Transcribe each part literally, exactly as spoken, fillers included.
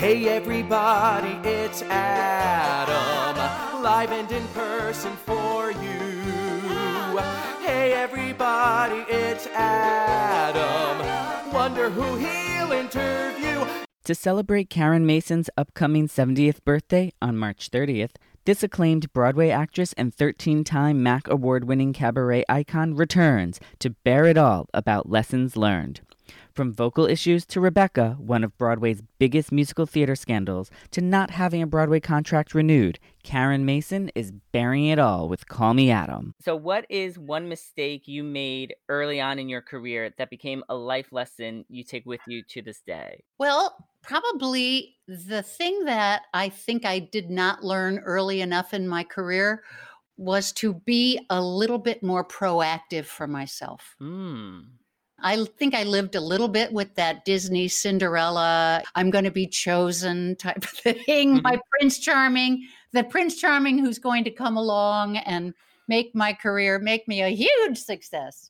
Hey everybody, it's Adam, live and in person for you. Hey everybody, it's Adam, wonder who he'll interview. To celebrate Karen Mason's upcoming seventieth birthday on March thirtieth, this acclaimed Broadway actress and thirteen-time Mac Award-winning cabaret icon returns to bear it all about lessons learned. From vocal issues to Rebecca, one of Broadway's biggest musical theater scandals, to not having a Broadway contract renewed, Karen Mason is bearing it all with Call Me Adam. So what is one mistake you made early on in your career that became a life lesson you take with you to this day? Well, probably the thing that I think I did not learn early enough in my career was to be a little bit more proactive for myself. Hmm. I think I lived a little bit with that Disney Cinderella, I'm going to be chosen type of thing. Mhm. My Prince Charming, the Prince Charming who's going to come along and make my career, make me a huge success.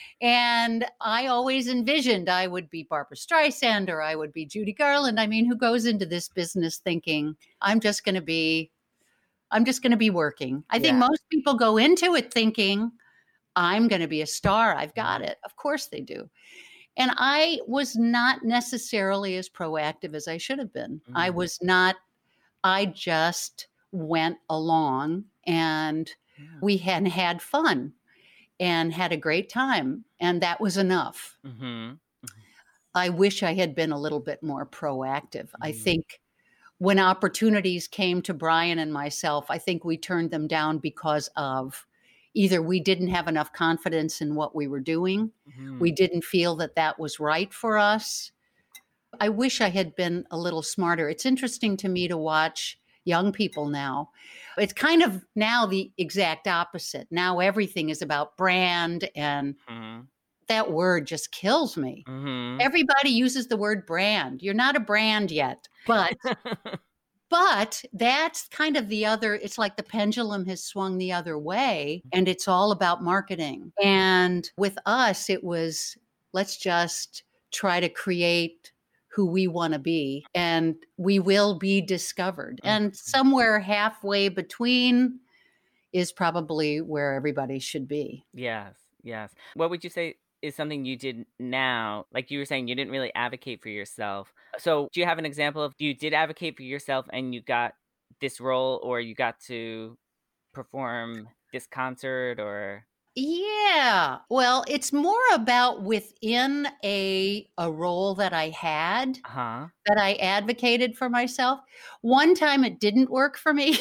And I always envisioned I would be Barbra Streisand or I would be Judy Garland. I mean, who goes into this business thinking, I'm just going to be, I'm just going to be working. I think Yeah. most people go into it thinking, I'm going to be a star. I've got it. Of course they do. And I was not necessarily as proactive as I should have been. I Mm. was not, I just went along and Yeah. we had had fun and had a great time. And that was enough. Mhm. I wish I had been a little bit more proactive. I Mhm. think when opportunities came to Brian and myself, I think we turned them down because of either we didn't have enough confidence in what we were doing. Mhm. We didn't feel that that was right for us. I wish I had been a little smarter. It's interesting to me to watch young people now. It's kind of now the exact opposite. Now everything is about brand, and Mhm. that word just kills me. Mhm. Everybody uses the word brand. You're not a brand yet, but But that's kind of the other, it's like the pendulum has swung the other way, and it's all about marketing. And with us, it was, let's just try to create who we want to be, and we will be discovered. And somewhere halfway between is probably where everybody should be. Yes, yes. What would you say is something you did now? Like you were saying, you didn't really advocate for yourself. So do you have an example of you did advocate for yourself and you got this role, or you got to perform this concert, or? Yeah. Well, it's more about within a a role that I had Huh? that I advocated for myself. One time it didn't work for me.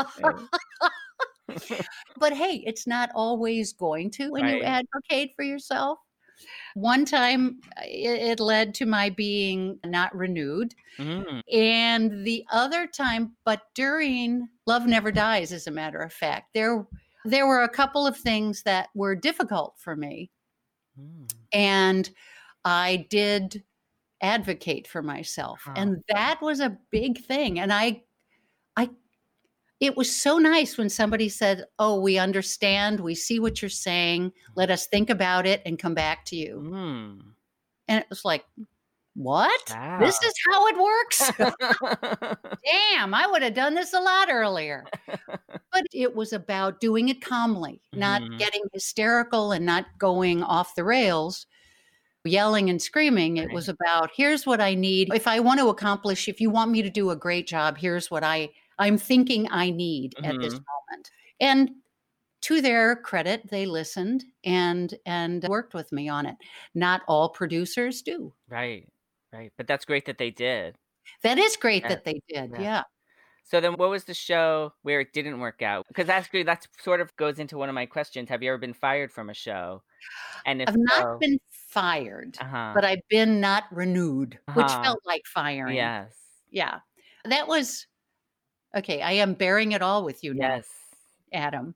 But hey, it's not always going to when you Right. advocate for yourself. One time uh, it, it led to my being not renewed. Mm. And the other time, but during Love Never Dies, as a matter of fact, there there were a couple of things that were difficult for me. Mm. And I did advocate for myself. Huh. And that was a big thing. And I I it was so nice when somebody said, "Oh, we understand. We see what you're saying. Let us think about it and come back to you." Mm. And it was like, "What? Wow. This is how it works?" Damn, I would have done this a lot earlier. But it was about doing it calmly, not Mhm. getting hysterical and not going off the rails, yelling and screaming. It Right. was about, here's what I need. If I want to accomplish, if you want me to do a great job, here's what I, I'm thinking I need at this Mhm. moment. And to their credit, they listened and and worked with me on it. Not all producers do. Right. Right. But that's great that they did. That is great Yeah. that they did. Yeah. Yeah. So then what was the show where it didn't work out? Because actually that sort of goes into one of my questions. Have you ever been fired from a show? And if I've not so, been fired, uh-huh. but I've been not renewed, which Uh-huh. felt like firing. Yes. Yeah. That was okay. I am bearing it all with you now, Yes. Adam.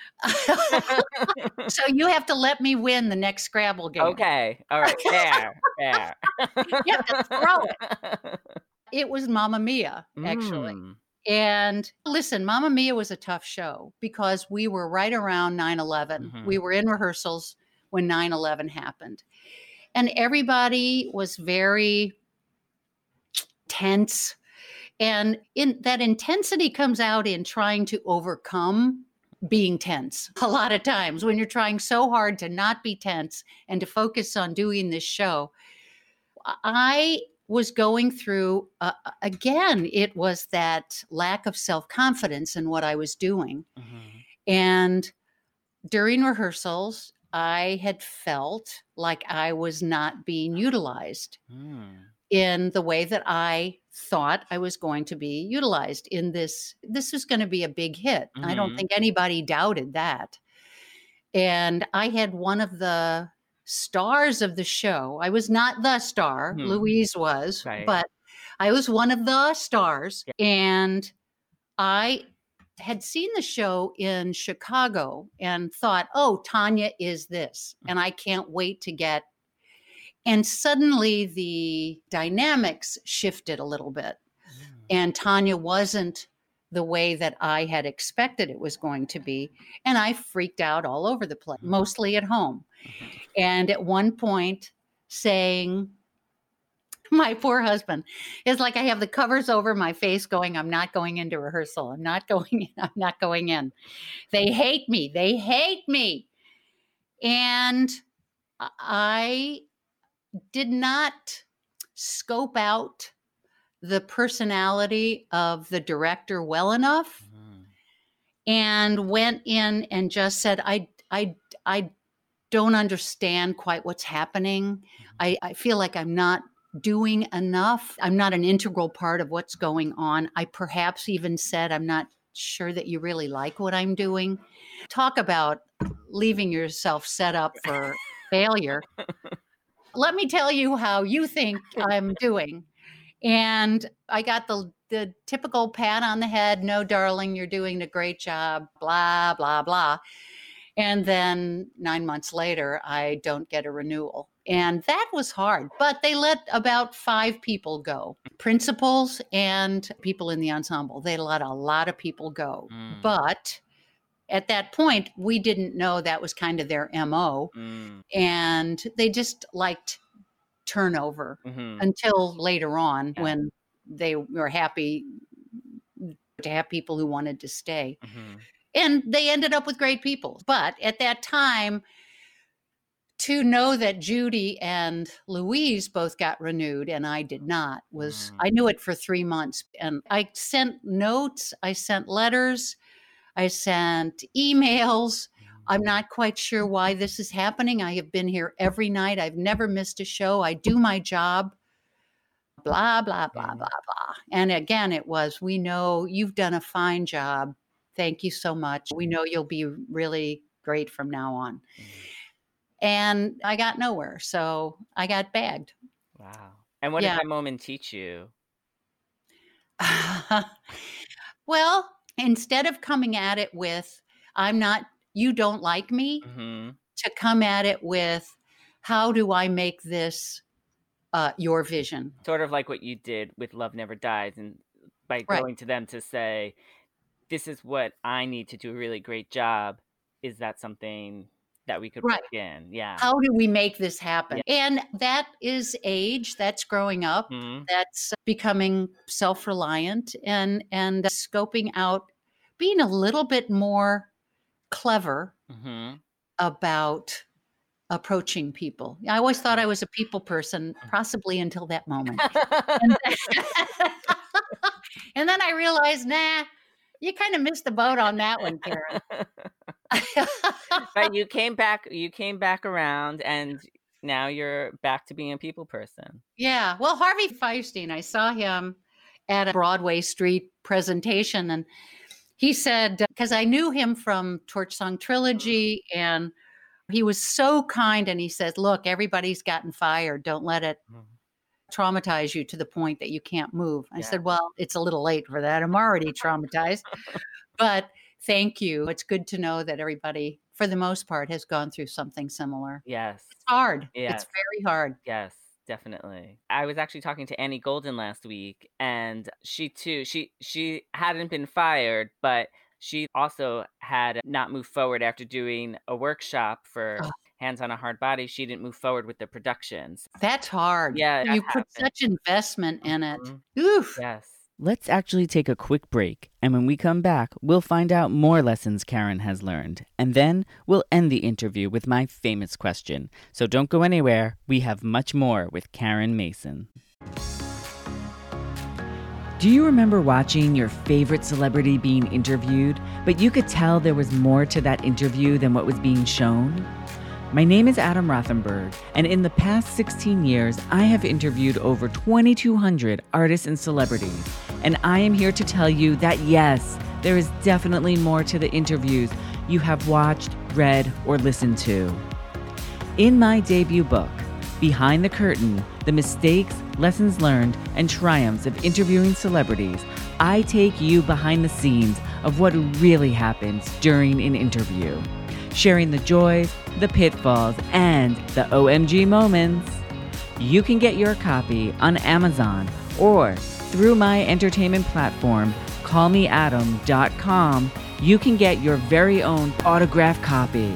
So you have to let me win the next Scrabble game. Okay. All right. Fair. Fair. You have to throw it. It was Mamma Mia, actually. Mm. And listen, Mamma Mia was a tough show because we were right around nine eleven. Mhm. We were in rehearsals when nine eleven happened. And everybody was very tense. And in that intensity comes out in trying to overcome being tense. A lot of times when you're trying so hard to not be tense and to focus on doing this show, I was going through, uh, again, it was that lack of self-confidence in what I was doing. Mm-hmm. And during rehearsals, I had felt like I was not being utilized Mm. in the way that I thought I was going to be utilized in this. This was going to be a big hit. I don't Mhm. think anybody doubted that. And I had one of the stars of the show. I was not the star, Mhm. Louise was, Right. but I was one of the stars. Yeah. And I had seen the show in Chicago and thought, oh, Tanya is this. And I can't wait to get. And suddenly the dynamics shifted a little bit. Mm. And Tanya wasn't the way that I had expected it was going to be. And I freaked out all over the place, Mhm. mostly at home. Mhm. And at one point saying, my poor husband is like, I have the covers over my face going, I'm not going into rehearsal. I'm not going in. I'm not going in. They hate me. They hate me. And I did not scope out the personality of the director well enough, Mhm. and went in and just said, I, I, I don't understand quite what's happening. I, I feel like I'm not doing enough. I'm not an integral part of what's going on. I perhaps even said, I'm not sure that you really like what I'm doing. Talk about leaving yourself set up for failure. Let me tell you how you think I'm doing. And I got the the typical pat on the head, no, darling, you're doing a great job, blah, blah, blah. And then nine months later, I don't get a renewal. And that was hard. But they let about five people go, principals and people in the ensemble. They let a lot of people go. Mm. But at that point, we didn't know that was kind of their M O. Mm. And they just liked turnover Mhm. until later on Yeah. when they were happy to have people who wanted to stay. Mhm. And they ended up with great people. But at that time, to know that Judy and Louise both got renewed and I did not was, Mm. I knew it for three months. And I sent notes, I sent letters, I sent emails. I'm not quite sure why this is happening. I have been here every night. I've never missed a show. I do my job. Blah, blah, blah, Mm. blah, blah. And again, it was, we know you've done a fine job. Thank you so much. We know you'll be really great from now on. Mm. And I got nowhere. So I got bagged. Wow. And what Yeah. did that moment teach you? Well, instead of coming at it with, I'm not, you don't like me, Mhm. to come at it with, how do I make this uh, your vision? Sort of like what you did with Love Never Dies, and by Right. going to them to say, this is what I need to do a really great job. Is that something that we could Right. work in? Yeah. How do we make this happen? Yeah. And that is age, that's growing up, Mhm. that's becoming self-reliant and and scoping out, being a little bit more clever Mhm. about approaching people. I always thought I was a people person, possibly until that moment. And then, and then I realized, nah, you kind of missed the boat on that one, Karen. But you came back. You came back around, and now you're back to being a people person. Yeah. Well, Harvey Fierstein, I saw him at a Broadway Street presentation, and he said, because I knew him from Torch Song Trilogy, and he was so kind, and he says, look, everybody's gotten fired. Don't let it Mhm. traumatize you to the point that you can't move. I Yeah. said, well, it's a little late for that. I'm already traumatized. But thank you. It's good to know that everybody, for the most part, has gone through something similar. Yes. It's hard. Yes. It's very hard. Yes, definitely. I was actually talking to Annie Golden last week, and she too, she she hadn't been fired, but she also had not moved forward after doing a workshop for Oh. Hands on a Hard Body. She didn't move forward with the productions. That's hard. Yeah, that You put happened. such investment in it. Mhm. Oof. Yes. Let's actually take a quick break, and when we come back, we'll find out more lessons Karen has learned, and then we'll end the interview with my famous question. So don't go anywhere. We have much more with Karen Mason. Do you remember watching your favorite celebrity being interviewed, but you could tell there was more to that interview than what was being shown? My name is Adam Rothenberg, and in the past sixteen years, I have interviewed over twenty-two hundred artists and celebrities, and I am here to tell you that yes, there is definitely more to the interviews you have watched, read, or listened to. In my debut book, Behind the Curtain, The Mistakes, Lessons Learned, and Triumphs of Interviewing Celebrities, I take you behind the scenes of what really happens during an interview, sharing the joys, the pitfalls, and the O M G moments. You can get your copy on Amazon or through my entertainment platform, call me adam dot com. You can get your very own autographed copy.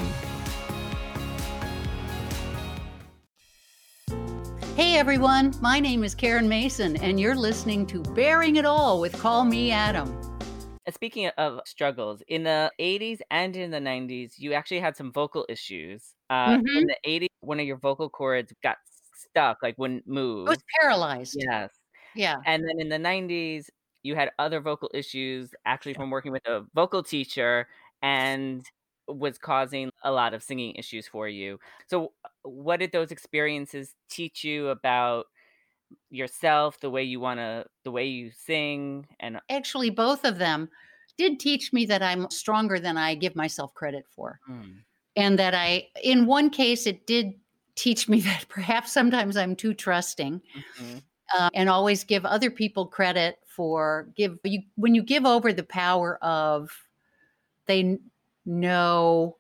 Hey everyone, my name is Karen Mason, and you're listening to Bearing It All with Call Me Adam. Speaking of struggles, in the eighties and in the nineties, you actually had some vocal issues. Uh, Mm-hmm. In the eighties, one of your vocal cords got stuck, like wouldn't move. I was paralyzed. Yes. Yeah. And then in the nineties, you had other vocal issues actually from working with a vocal teacher and was causing a lot of singing issues for you. So what did those experiences teach you about yourself, the way you want to, the way you sing? And Actually, both of them did teach me that I'm stronger than I give myself credit for. mm, And that I, in one case, it did teach me that perhaps sometimes I'm too trusting. mhm, Uh, and always give other people credit for give you when you give over the power of they n- know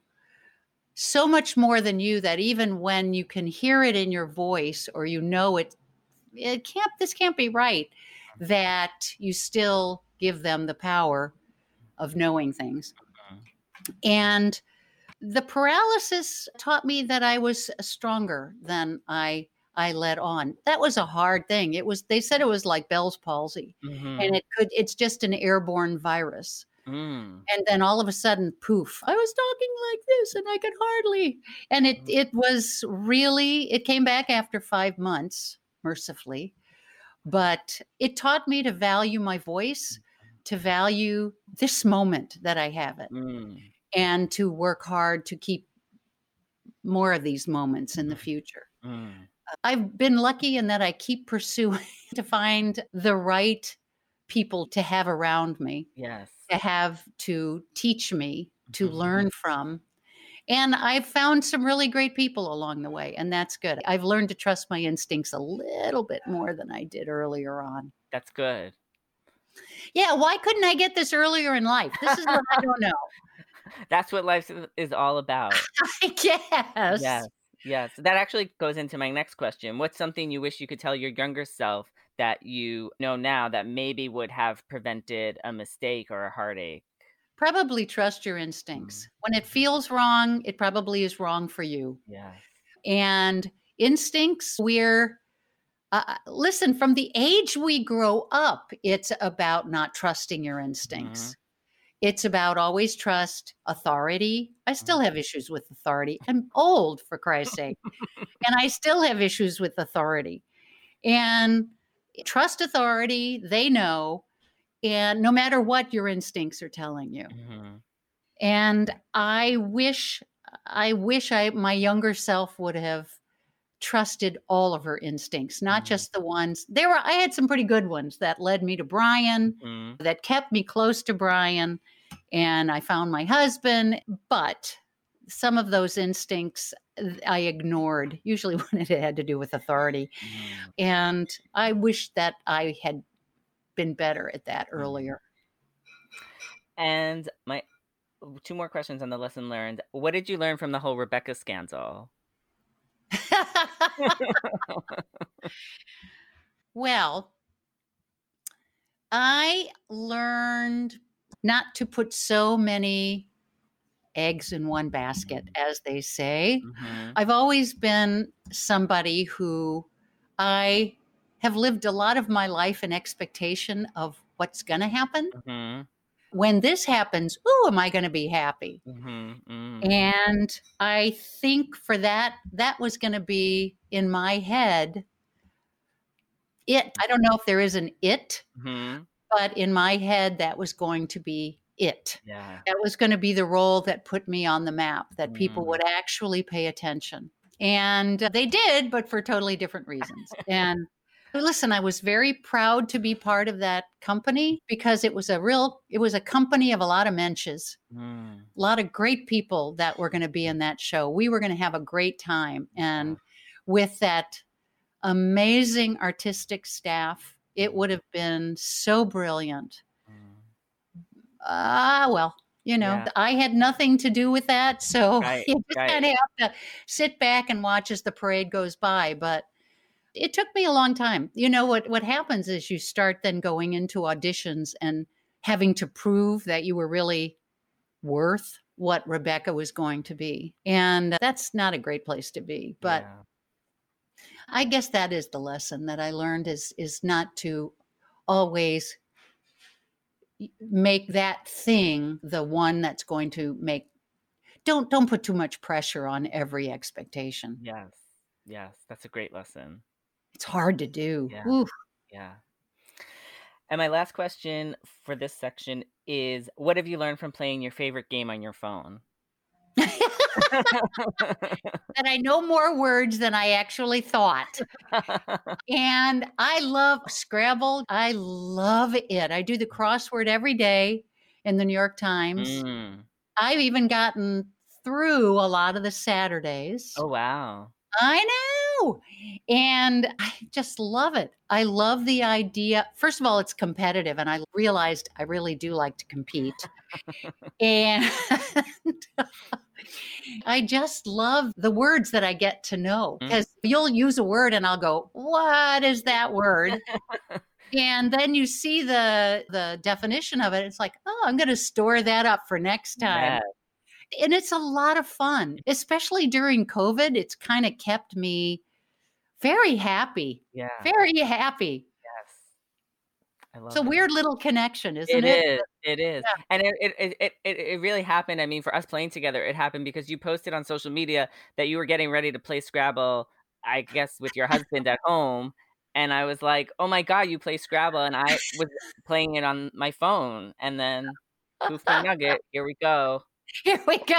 so much more than you, that even when you can hear it in your voice, or you know it it can't this can't be right, that you still give them the power of knowing things. mhm. And the paralysis taught me that I was stronger than I I let on. That was a hard thing. It was they said it was like Bell's palsy, Mhm. and it could it's just an airborne virus. Mm. And then all of a sudden, poof, I was talking like this and I could hardly. And it it was really it came back after five months, mercifully. But it taught me to value my voice, to value this moment that I have it, Mm. and to work hard to keep more of these moments in the future. Mm. I've been lucky in that I keep pursuing to find the right people to have around me, Yes. to have to teach me, to Mhm. learn from. And I've found some really great people along the way, and that's good. I've learned to trust my instincts a little bit more than I did earlier on. That's good. Yeah, why couldn't I get this earlier in life? This is what I don't know. That's what life is- is all about. I guess. Yes. Yes. That actually goes into my next question. What's something you wish you could tell your younger self that you know now that maybe would have prevented a mistake or a heartache? Probably trust your instincts. When it feels wrong, it probably is wrong for you. Yes. And instincts, we're, uh, listen, from the age we grow up, it's about not trusting your instincts. It's about always trust authority. I still have issues with authority. I'm old, for Christ's sake, and I still have issues with authority. And trust authority, they know, and no matter what your instincts are telling you. Mhm. And I wish, I wish I, my younger self would have trusted all of her instincts, not Mhm. just the ones. There were, I had some pretty good ones that led me to Brian, Mhm. that kept me close to Brian, and I found my husband. But some of those instincts uh, I ignored, usually when it had to do with authority. Mhm. And I wish that I had been better at that earlier. And my two more questions on the lesson learned. What did you learn from the whole Rebecca scandal? Well, I learned not to put so many eggs in one basket, as they say. Mhm. I've always been somebody who I have lived a lot of my life in expectation of what's going to happen. Mm-hmm. When this happens, ooh, am I going to be happy? Mm-hmm. Mm-hmm. And I think for that, that was going to be in my head. It, I don't know if there is an it, Mm-hmm. but in my head, that was going to be it. Yeah. That was going to be the role that put me on the map, that people Mm. would actually pay attention. And they did, but for totally different reasons. And listen, I was very proud to be part of that company because it was a real, it was a company of a lot of mensches, Mm. a lot of great people that were going to be in that show. We were going to have a great time. And with that amazing artistic staff, it would have been so brilliant. Ah, well, you know, Yeah. I had nothing to do with that. So Right, you just right. kind of have to sit back and watch as the parade goes by. But it took me a long time. You know, what, what happens is you start then going into auditions and having to prove that you were really worth what Rebecca was going to be. And that's not a great place to be. But Yeah. I guess that is the lesson that I learned is is not to always make that thing the one that's going to make don't don't put too much pressure on every expectation. Yes. Yes. That's a great lesson. It's hard to do. Yeah. Oof. Yeah. And my last question for this section is, what have you learned from playing your favorite game on your phone? That I know more words than I actually thought. And I love Scrabble. I love it. I do the crossword every day in the New York Times. Mm. I've even gotten through a lot of the Saturdays. Oh, wow. I know. And I just love it. I love the idea. First of all, it's competitive. And I realized I really do like to compete. And I just love the words that I get to know, because you'll use a word and I'll go, what is that word? And then you see the the definition of it. It's like, oh, I'm going to store that up for next time. Yes. And it's a lot of fun, especially during COVID. It's kind of kept me very happy. Yeah. Very happy. Yes. I love It's a it. weird little connection, isn't It it? is. It is. Yeah. And it, it, it, it, it it really happened. I mean, for us playing together, it happened because you posted on social media that you were getting ready to play Scrabble, I guess, with your husband at home. And I was like, oh my God, you play Scrabble. And I was playing it on my phone. And then poof the nugget, here we go. Here we go.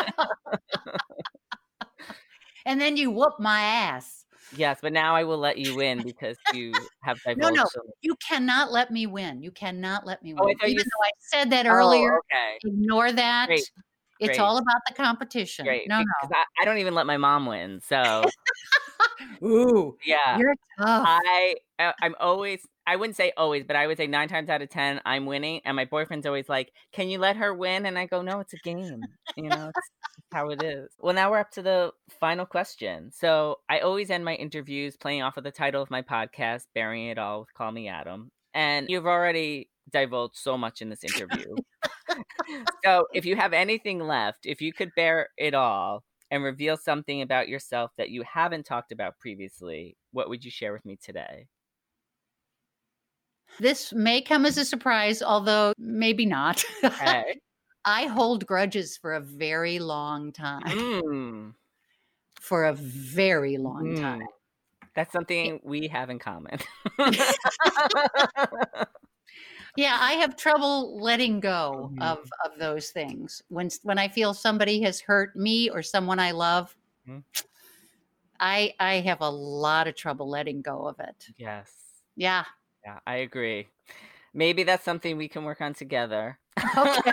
And then you whoop my ass. Yes, but now I will let you win because you have divulged. No, no, so much. you cannot let me win. You cannot let me Oh, I win. thought you Even s- though I said that Oh, earlier, okay. ignore that. Great. It's Great. all about the competition. Great. No, Because I, I don't even let my mom win. So no. Ooh, yeah. you're tough. I I- I'm always, I wouldn't say always, but I would say nine times out of ten I'm winning, and my boyfriend's always like, "Can you let her win?" And I go, "No, it's a game. You know, it's, it's how it is." Well, now we're up to the final question. So I always end my interviews playing off of the title of my podcast, "Burying It All with Call Me Adam," and you've already divulged so much in this interview. So if you have anything left, if you could bear it all and reveal something about yourself that you haven't talked about previously, what would you share with me today? This may come as a surprise, although maybe not. Okay. I hold grudges for a very long time. Mm. For a very long Mm. time. That's something we have in common. Yeah, I have trouble letting go Mhm. of of those things. When when I feel somebody has hurt me or someone I love, Mhm. I I have a lot of trouble letting go of it. Yes. Yeah. Yeah, I agree. Maybe that's something we can work on together. Okay.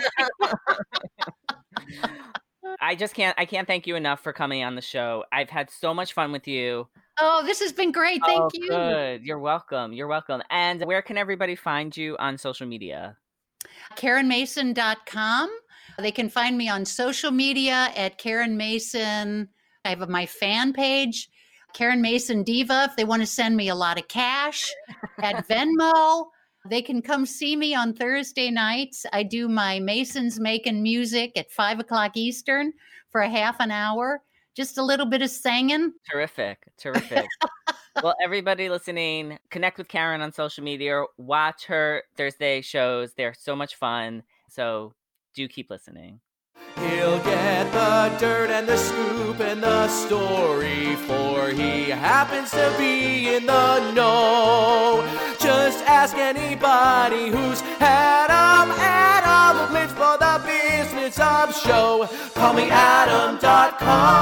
I just can't I can't thank you enough for coming on the show. I've had so much fun with you. Oh, this has been great. Thank Oh, you. good. You're welcome. You're welcome. And where can everybody find you on social media? Karen Mason dot com. They can find me on social media at Karen Mason. I have my fan page, Karen Mason Diva. If they want to send me a lot of cash at Venmo, they can come see me on Thursday nights. I do my Masons Making Music at five o'clock Eastern for a half an hour. Just a little bit of singing. Terrific. Terrific. Well, everybody listening, connect with Karen on social media. Watch her Thursday shows. They're so much fun. So do keep listening. He'll get the dirt and the scoop and the story, for he happens to be in the know. Just ask anybody who's Adam. Adam lives for the business of show. Call me Adam dot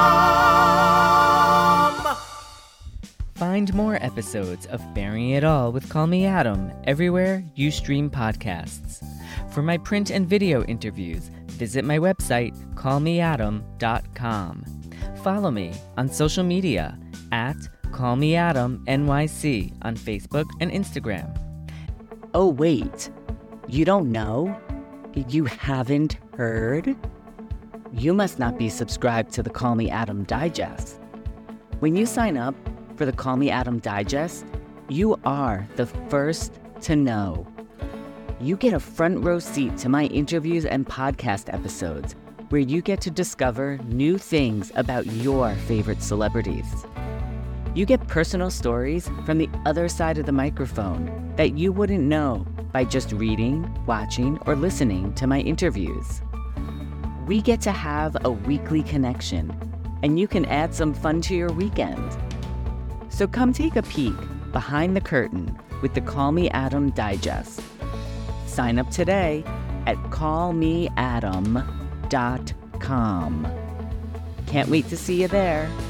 com. Find more episodes of Bearing It All with Call Me Adam everywhere you stream podcasts. For my print and video interviews, visit my website, call me adam dot com. Follow me on social media at Call Me Adam N Y C on Facebook and Instagram. Oh, wait. You don't know? You haven't heard? You must not be subscribed to the Call Me Adam Digest. When you sign up for the Call Me Adam Digest, you are the first to know. You get a front row seat to my interviews and podcast episodes, where you get to discover new things about your favorite celebrities. You get personal stories from the other side of the microphone that you wouldn't know by just reading, watching, or listening to my interviews. We get to have a weekly connection, and you can add some fun to your weekend. So come take a peek behind the curtain with the Call Me Adam Digest. Sign up today at call me adam dot com. Can't wait to see you there.